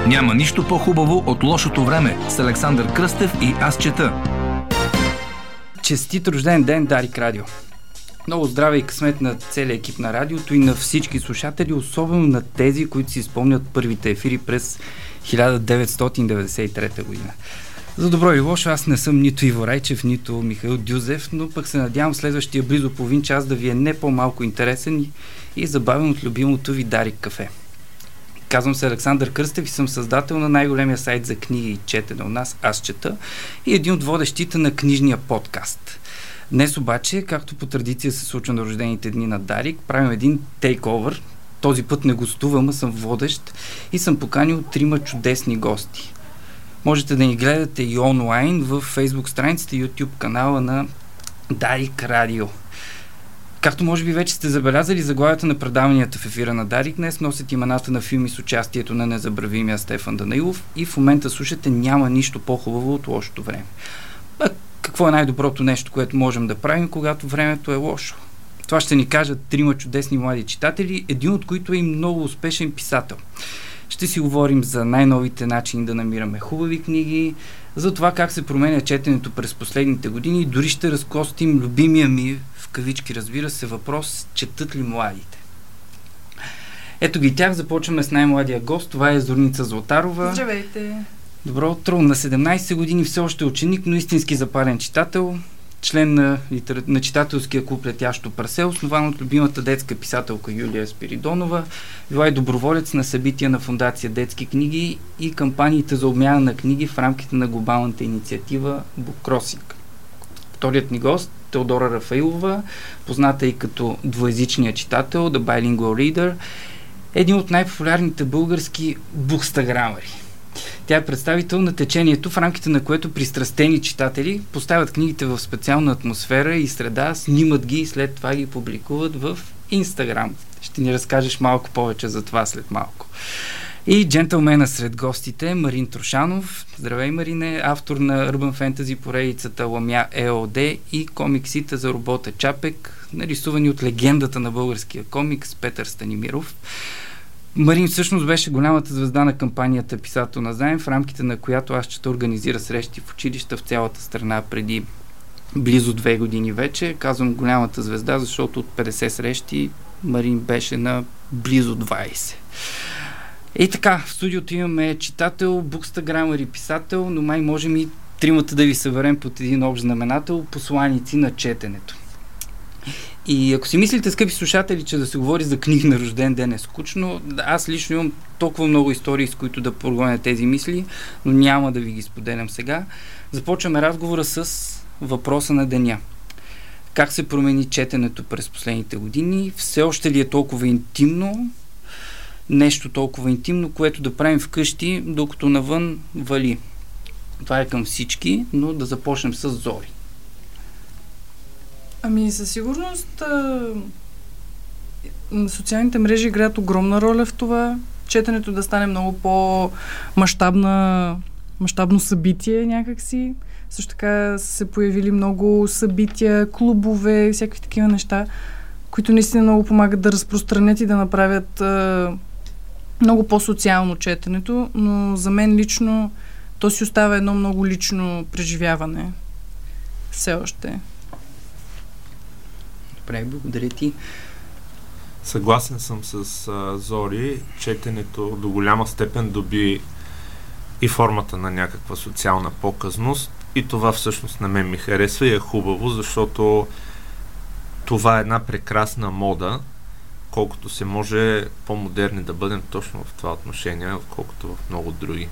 Няма нищо по-хубаво от лошото време с Александър Кръстев и Аз чета. Честит рожден ден, Дарик Радио! Много здраве и късмет на целия екип на радиото и на всички слушатели, особено на тези, които си спомнят първите ефири през 1993 година. За добро и лошо, аз не съм нито Иво Райчев, нито Михаил Дюзев, но пък се надявам следващия близо половин час да ви е не по-малко интересен и забавен от любимото ви Дарик кафе. Казвам се Александър Кръстев и съм създател на най-големия сайт за книги и четене у нас, Аз чета, и един от водещите на книжния подкаст. Днес обаче, както по традиция се случва на рождените дни на Дарик, правим един тейковър. Този път не гостувам, а съм водещ и съм поканил 3 чудесни гости. Можете да ни гледате и онлайн в Facebook страницата и YouTube канала на Дарик Радио. Както може би вече сте забелязали, заглавията на предаванията в ефира на Дарик днес носят имената на филми с участието на незабравимия Стефан Данаилов и в момента слушате Няма нищо по-хубаво от лошото време. Какво е най-доброто нещо, което можем да правим, когато времето е лошо? Това ще ни кажат 3 чудесни млади читатели, един от които е и много успешен писател. Ще си говорим за най-новите начини да намираме хубави книги, за това как се променя четенето през последните години и дори ще разкостим любимия ми, в кавички разбира се, въпрос: четат ли младите? Ето ги тях, започваме с най-младия гост, това е Зорница Златарова. Здравейте! Добро утро! На 17 години все още ученик, но истински запален читател, член на читателския клуб Летящо прасе, основан от любимата детска писателка Юлия Спиридонова, била и доброволец на събития на Фондация Детски книги и кампаниите за обмяна на книги в рамките на глобалната инициатива Буккросинг. Вторият ни гост, Теодора Рафаилова, позната и като двуезичния читател, The Bilingual Reader, е един от най-популярните български букстаграмъри. Тя е представител на течението, в рамките на което пристрастени читатели поставят книгите в специална атмосфера и среда, снимат ги и след това ги публикуват в Инстаграм. Ще ни разкажеш малко повече за това след малко. И джентълмена сред гостите Марин Трошанов. Здравей, Марине, автор на Urban Fantasy поредицата Ламя ЕОД и комиксите за робота Чапек, нарисувани от легендата на българския комикс Петър Станимиров. Марин всъщност беше голямата звезда на кампанията Писател на заем, в рамките на която Аз чета организира срещи в училища в цялата страна преди близо 2 години вече. Казвам голямата звезда, защото от 50 срещи Марин беше на близо 20. И така, в студиото имаме читател, букстаграмър и писател, но май можем и 3 да ви съберем под един общ знаменател, посланици на четенето. И ако си мислите, скъпи слушатели, че да се говори за книги на рожден ден е скучно, аз лично имам толкова много истории, с които да прогоня тези мисли, но няма да ви ги споделям сега. Започваме разговора с въпроса на деня. Как се промени четенето през последните години? Все още ли е толкова интимно? Нещо толкова интимно, което да правим вкъщи, докато навън вали? Това е към всички, но да започнем с Зори. Ами със сигурност социалните мрежи играят огромна роля в това. Четенето да стане много по-мащабно събитие някакси. Също така са се появили много събития, клубове, всякакви такива неща, които наистина много помагат да разпространят и да направят много по-социално четенето, но за мен лично то си остава едно много лично преживяване. Все още. Добре, благодаря ти. Съгласен съм с Зори. Четенето до голяма степен доби и формата на някаква социална показност и това всъщност на мен ми харесва и е хубаво, защото това е една прекрасна мода, колкото се може по-модерни да бъдем точно в това отношение, колкото в много други.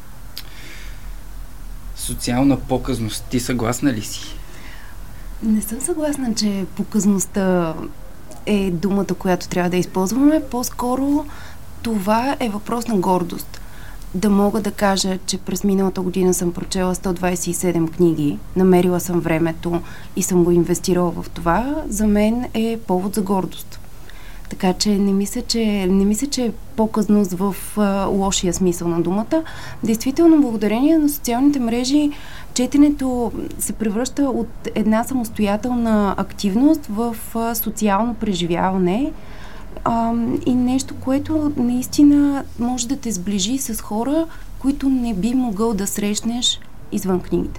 Социална показност. Ти съгласна ли си? Не съм съгласна, че показността е думата, която трябва да използваме. По-скоро това е въпрос на гордост. Да мога да кажа, че през миналата година съм прочела 127 книги, намерила съм времето и съм го инвестирала в това, за мен е повод за гордост. Така че не мисля, че е показност в лошия смисъл на думата. Действително, благодарение на социалните мрежи, четенето се превръща от една самостоятелна активност в социално преживяване и нещо, което наистина може да те сближи с хора, които не би могъл да срещнеш извън книгите.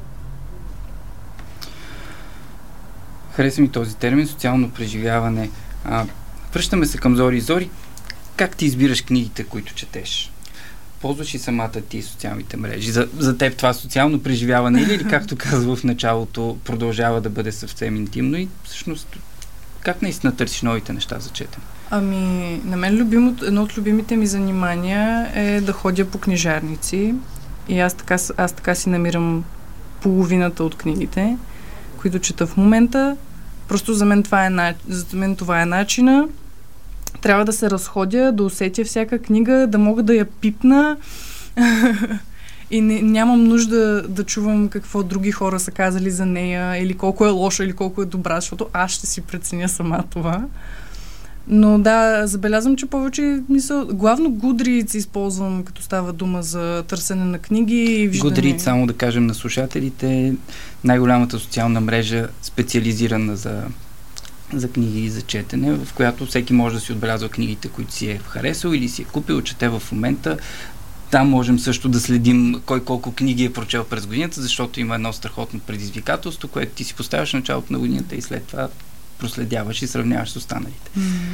Хареса ми този термин, социално преживяване. Връщаме се към Зори. Зори, как ти избираш книгите, които четеш? Ползваш и самата ти социалните мрежи? За теб това социално преживяване или както казва в началото, продължава да бъде съвсем интимно и всъщност как наистина търсиш новите неща за четене? На мен едно от любимите ми занимания е да ходя по книжарници и аз така си намирам половината от книгите, които чета в момента. Просто за мен това е начина. Трябва да се разходя, да усетя всяка книга, да мога да я пипна и нямам нужда да чувам какво други хора са казали за нея или колко е лоша, или колко е добра, защото аз ще си преценя сама това. Но да, забелязвам, че повече главно Goodreads използвам, като става дума за търсене на книги и виждане. Goodreads, само да кажем на слушателите, най-голямата социална мрежа, специализирана за книги и за четене, в която всеки може да си отбелязва книгите, които си е харесал или си е купил, чете в момента. Там можем също да следим кой колко книги е прочел през годината, защото има едно страхотно предизвикателство, което ти си поставяш в началото на годината и след това проследяваш и сравняваш с останалите.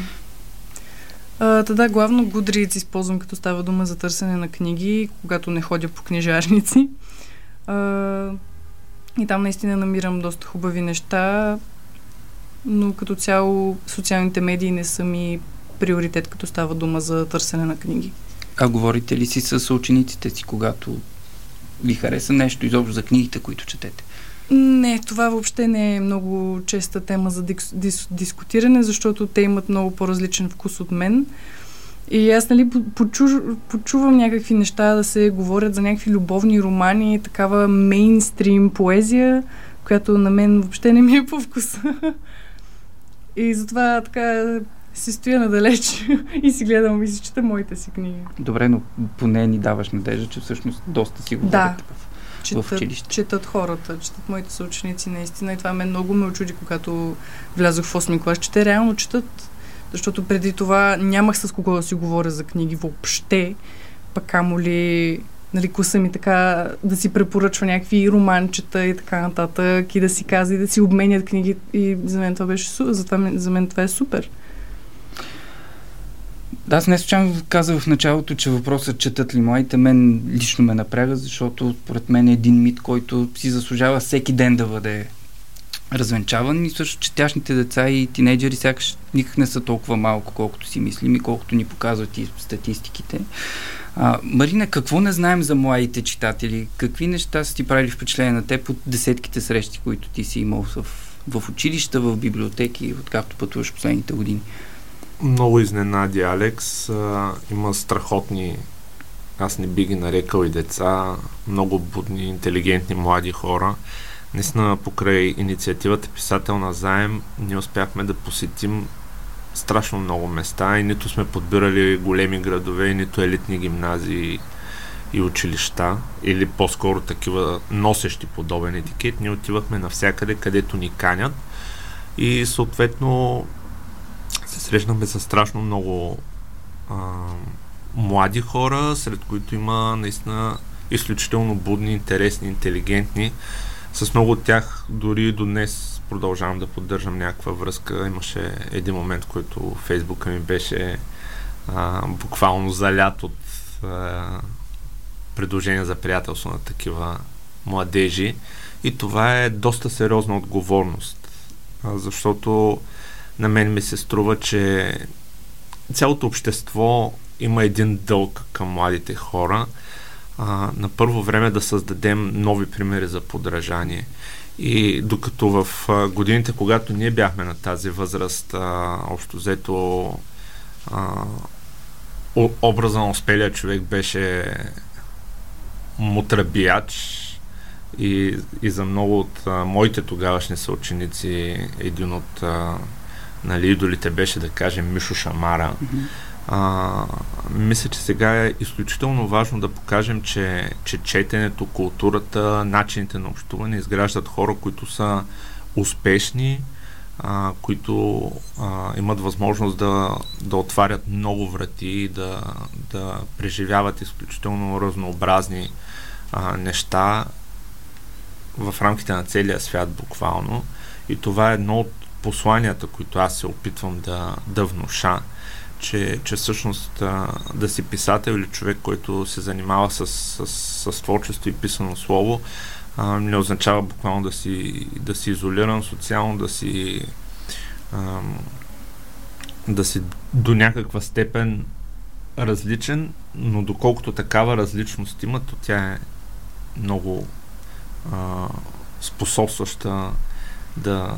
Да, главно Goodreads използвам, като става дума за търсене на книги, когато не ходя по книжарници. И там наистина намирам доста хубави неща, но като цяло социалните медии не са ми приоритет, като става дума за търсене на книги. А говорите ли си с учениците си, когато ви хареса нещо изобщо за книгите, които четете? Не, това въобще не е много честа тема за дискутиране, защото те имат много по-различен вкус от мен. И аз, почувам някакви неща да се говорят за някакви любовни романи, такава мейнстрим поезия, която на мен въобще не ми е по вкуса. И затова така си стоя надалеч и си гледам и си чета моите си книги. Добре, но поне ни даваш надежда, че всъщност доста си говорите в училище. Четат хората, четат моите съученици наистина и това много ме очуди, когато влязох в 8-ми клас, че те реално четат, защото преди това нямах с кого да си говоря за книги въобще, пък камо ли класа ми така да си препоръчва някакви романчета и така нататък и да си казва и да си обменят книги и за мен това беше за мен това е супер. Да, аз не случайно казах в началото, че въпросът четат ли младите мен лично ме напряга, защото според мен е един мит, който си заслужава всеки ден да бъде развенчаван и също четящите деца и тинейджери сякаш никак не са толкова малко, колкото си мислим и колкото ни показват и статистиките. Марина, какво не знаем за младите читатели? Какви неща са ти правили впечатление на теб от десетките срещи, които ти си имал в училища, в библиотеки, откакто пътуваш последните години? Много изненади, Алекс. Има страхотни, аз не би ги нарекал и деца, много будни, интелигентни млади хора. Наистина, покрай инициативата Писател на заем, ние успяхме да посетим страшно много места и нито сме подбирали големи градове, нито елитни гимназии и училища, или по-скоро такива носещи подобен етикет. Ние отивахме навсякъде, където ни канят и съответно се срещнахме с страшно много млади хора, сред които има наистина изключително будни, интересни, интелигентни. С много от тях дори до днес продължавам да поддържам някаква връзка. Имаше един момент, в който Фейсбука ми беше буквално залят от предложения за приятелство на такива младежи. И това е доста сериозна отговорност, защото на мен ми се струва, че цялото общество има един дълг към младите хора. На първо време да създадем нови примери за подражание. И докато в годините, когато ние бяхме на тази възраст, общо взето образа на успелия човек беше мутрабияч и за много от моите тогавашни съученици един от идолите беше, да кажем, Мишо Шамара. Мисля, че сега е изключително важно да покажем, че четенето, културата, начините на общуване изграждат хора, които са успешни, които имат възможност да отварят много врати, да преживяват изключително разнообразни неща в рамките на целия свят буквално. И това е едно от посланията, които аз се опитвам да внуша, че всъщност да си писател или човек, който се занимава с творчество и писано слово, не означава буквално да си изолиран социално, да си до някаква степен различен, но доколкото такава различност има, то тя е много способстваща да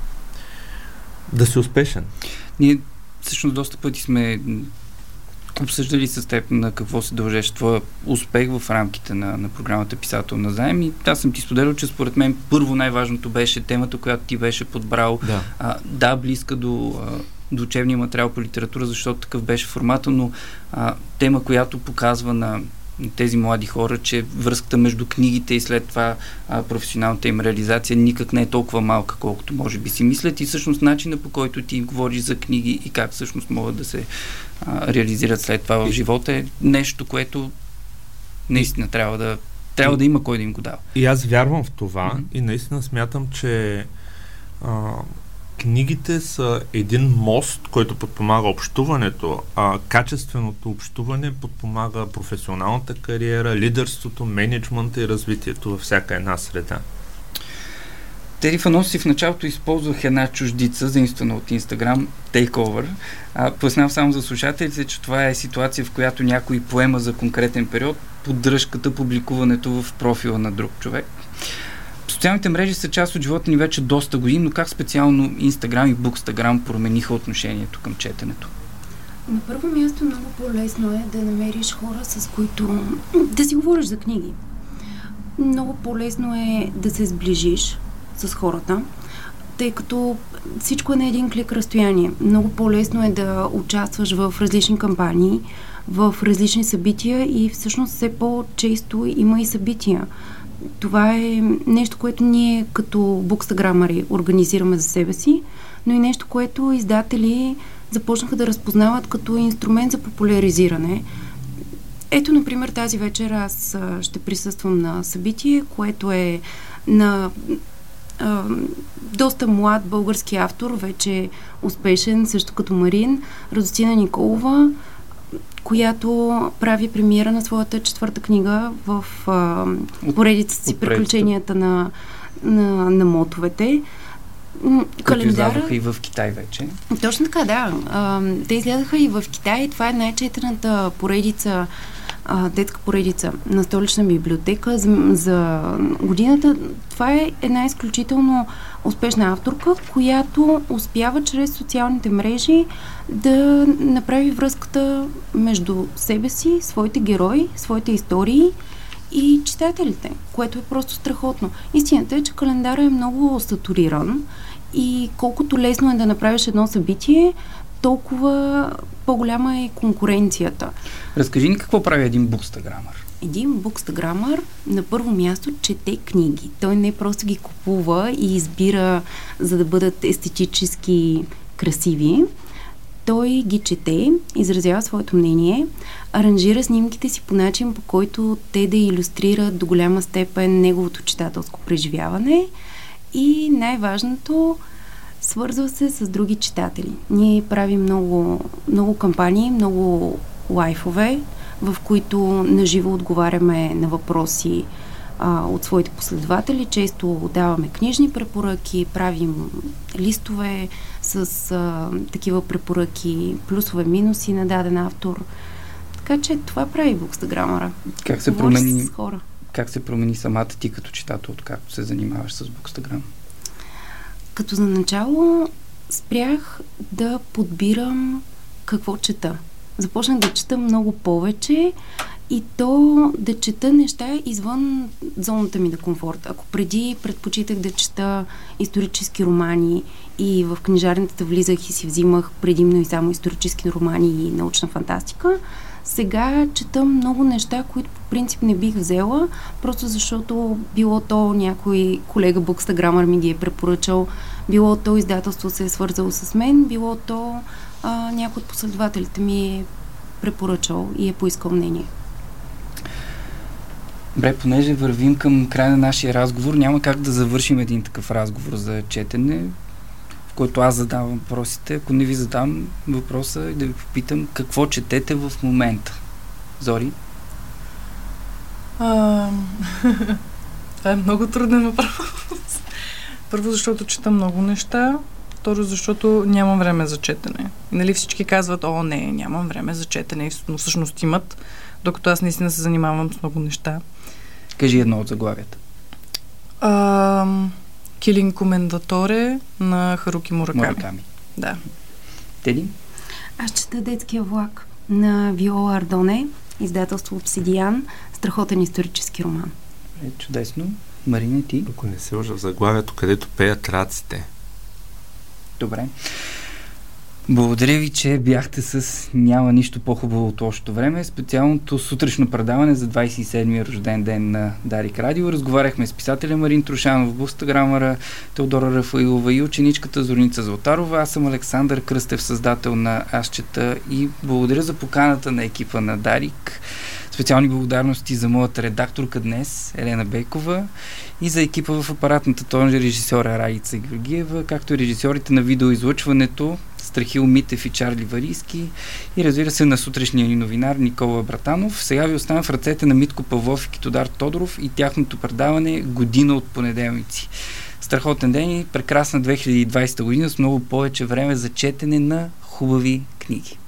си успешен. Ние всъщност доста пъти сме обсъждали с теб на какво се дължеше твоя успех в рамките на програмата Писател на заем, и аз съм ти споделил, че според мен първо най-важното беше темата, която ти беше подбрал. Близка до учебния материал по литература, защото такъв беше формата, но тема, която показва на тези млади хора, че връзката между книгите и след това професионалната им реализация никак не е толкова малка, колкото може би си мислят, и всъщност начина, по който ти говориш за книги и как всъщност могат да се реализират след това в живота, е нещо, което наистина трябва да има кой да им го дава. И аз вярвам в това и наистина смятам, че книгите са един мост, който подпомага общуването, а качественото общуване подпомага професионалната кариера, лидерството, мениджмънта и развитието във всяка една среда. Теди Фаносов в началото използвах една чуждица, заимствана от Instagram, takeover. Пояснявам само за слушателите, че това е ситуация, в която някой поема за конкретен период поддръжката, публикуването в профила на друг човек. Социалните мрежи са част от живота ни вече доста години, но как специално Instagram и Bookstagram промениха отношението към четенето? На първо място много по-лесно е да намериш хора, с които да си говориш за книги. Много по-лесно е да се сближиш с хората, тъй като всичко е на един клик разстояние. Много по-лесно е да участваш в различни кампании, в различни събития и всъщност все по-често има и събития. Това е нещо, което ние като букстаграмъри организираме за себе си, но и нещо, което издатели започнаха да разпознават като инструмент за популяризиране. Ето, например, тази вечер аз ще присъствам на събитие, което е на доста млад български автор, вече успешен, също като Марин, Радостина Николова, която прави премиера на своята 4-та книга в поредицата си Приключенията на мотовете. Които излязоха и в Китай вече. Точно така, да. Те излязоха и в Китай. Това е най-четената поредица, детска поредица на Столична библиотека за годината. Това е една изключително успешна авторка, която успява чрез социалните мрежи да направи връзката между себе си, своите герои, своите истории и читателите, което е просто страхотно. Истината е, че календарът е много сатуриран и колкото лесно е да направиш едно събитие, толкова по-голяма е конкуренцията. Разкажи ни какво прави един букстаграмър. Един букстаграмър на първо място чете книги. Той не просто ги купува и избира, за да бъдат естетически красиви. Той ги чете, изразява своето мнение, аранжира снимките си по начин, по който те да илюстрират до голяма степен неговото читателско преживяване и най-важното, свързва се с други читатели. Ние правим много кампании, много лайфове, в които наживо отговаряме на въпроси от своите последователи. Често даваме книжни препоръки, правим листове с такива препоръки, плюсове, минуси на даден автор. Така че това прави букстаграмъра. Как се промени самата ти като читател, откакто се занимаваш с букстаграм? Като за начало спрях да подбирам какво чета. Започнах да чета много повече и то да чета неща извън зоната ми на комфорт. Ако преди предпочитах да чета исторически романи и в книжарницата влизах и си взимах предимно и само исторически романи и научна фантастика, Сега чета много неща, които по принцип не бих взела, просто защото било то някой колега Bookstagrammer ми ги е препоръчал, било то издателство се е свързало с мен, било то някой от последователите ми е препоръчал и е поискал мнение. Добре, понеже вървим към края на нашия разговор, няма как да завършим един такъв разговор за четене, в който аз задавам въпросите. Ако не ви задам въпроса и да ви попитам какво четете в момента. Зори? Това е много труден въпрос. Първо, защото чета много неща. Второ, защото нямам време за четене. И нали всички казват, не, нямам време за четене, но всъщност имат, докато аз наистина се занимавам с много неща. Кажи едно от заглавията. Killing Commendatore на Харуки Мураками. Да. Теди? Аз чета Детския влак на Виола Ардоне, издателство Обсидиан, страхотен исторически роман. Чудесно. Марина, ти? Ако не се лъжа, в заглавието, където пеят раците. Добре. Благодаря ви, че бяхте с Няма нищо по-хубаво от лошото време. Специалното сутрешно предаване за 27-я рожден ден на Дарик Радио. Разговаряхме с писателя Марин Трушанов, Bookstagrammer, Теодора Рафаилова и ученичката Зорница Златарова. Аз съм Александър Кръстев, създател на Аз чета, и благодаря за поканата на екипа на Дарик. Специални благодарности за моята редакторка днес, Елена Бейкова, и за екипа в апаратната тонжа режисьора Ралица Георгиева, както и режисьорите на видеоизлъчването Страхил Митев и Чарли Варийски, и разбира се на сутрешния ни новинар Никола Братанов. Сега ви оставям в ръцете на Митко Павлов и Китодар Тодоров и тяхното предаване Година от понеделници. Страхотен ден и прекрасна 2020 година с много повече време за четене на хубави книги.